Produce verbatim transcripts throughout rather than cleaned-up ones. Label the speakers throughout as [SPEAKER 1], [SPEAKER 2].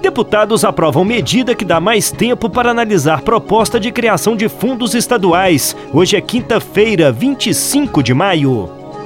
[SPEAKER 1] Deputados aprovam medida que dá mais tempo para analisar proposta de criação de fundos estaduais. Hoje é quinta-feira, vinte e cinco de maio.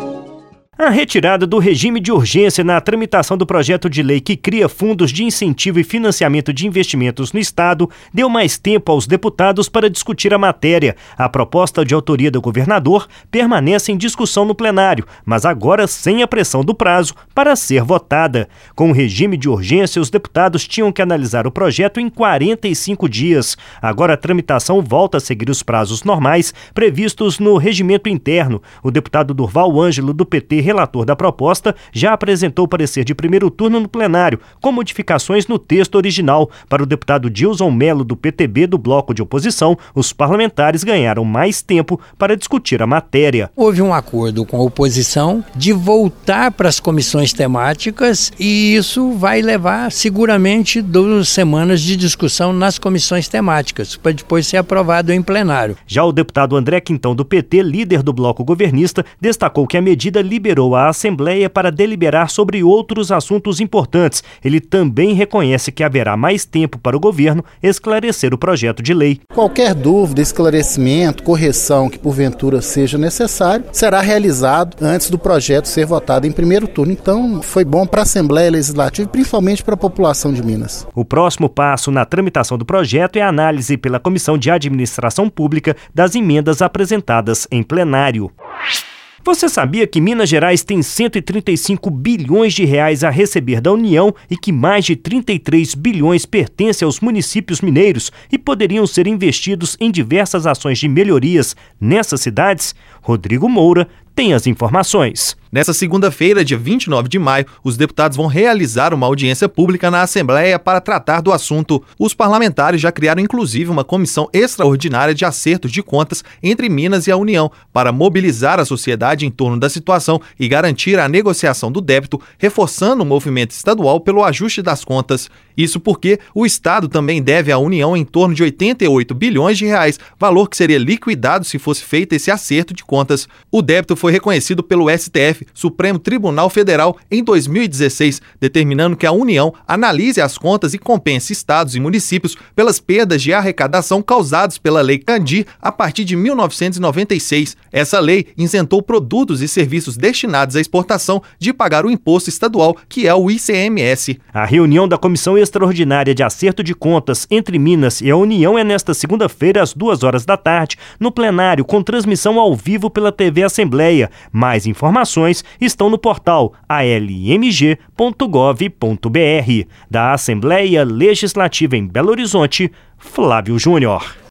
[SPEAKER 1] A retirada do regime de urgência na tramitação do projeto de lei que cria fundos de incentivo e financiamento de investimentos no Estado deu mais tempo aos deputados para discutir a matéria. A proposta de autoria do governador permanece em discussão no plenário, mas agora sem a pressão do prazo para ser votada. Com o regime de urgência, os deputados tinham que analisar o projeto em quarenta e cinco dias. Agora a tramitação volta a seguir os prazos normais previstos no regimento interno. O deputado Durval Ângelo, do P T, relator da proposta, já apresentou parecer de primeiro turno no plenário, com modificações no texto original. Para o deputado Dilson Melo, do P T B, do bloco de oposição, os parlamentares ganharam mais tempo para discutir a matéria.
[SPEAKER 2] Houve um acordo com a oposição de voltar para as comissões temáticas e isso vai levar seguramente duas semanas de discussão nas comissões temáticas, para depois ser aprovado em plenário.
[SPEAKER 1] Já o deputado André Quintão, do P T, líder do bloco governista, destacou que a medida liberou a Assembleia para deliberar sobre outros assuntos importantes. Ele também reconhece que haverá mais tempo para o governo esclarecer o projeto de lei.
[SPEAKER 3] Qualquer dúvida, esclarecimento, correção que porventura seja necessário, será realizado antes do projeto ser votado em primeiro turno. Então, foi bom para a Assembleia Legislativa e principalmente para a população de Minas.
[SPEAKER 1] O próximo passo na tramitação do projeto é a análise pela Comissão de Administração Pública das emendas apresentadas em plenário. Você sabia que Minas Gerais tem cento e trinta e cinco bilhões de reais a receber da União e que mais de trinta e três bilhões pertencem aos municípios mineiros e poderiam ser investidos em diversas ações de melhorias nessas cidades? Rodrigo Moura tem as informações.
[SPEAKER 4] Nessa segunda-feira, dia vinte e nove de maio, os deputados vão realizar uma audiência pública na Assembleia para tratar do assunto. Os parlamentares já criaram inclusive uma comissão extraordinária de acertos de contas entre Minas e a União para mobilizar a sociedade em torno da situação e garantir a negociação do débito, reforçando o movimento estadual pelo ajuste das contas. Isso porque o Estado também deve à União em torno de oitenta e oito bilhões de reais, valor que seria liquidado se fosse feito esse acerto de contas. O débito foi reconhecido pelo S T F, Supremo Tribunal Federal, em dois mil e dezesseis, determinando que a União analise as contas e compense estados e municípios pelas perdas de arrecadação causadas pela Lei Candir a partir de mil novecentos e noventa e seis. Essa lei isentou produtos e serviços destinados à exportação de pagar o imposto estadual, que é o I C M S.
[SPEAKER 1] A reunião da Comissão Extraordinária de Acerto de Contas entre Minas e a União é nesta segunda-feira, às duas horas da tarde, no plenário, com transmissão ao vivo pela T V Assembleia. Mais informações estão no portal a l m g ponto gov ponto b r. Da Assembleia Legislativa em Belo Horizonte, Flávio Júnior.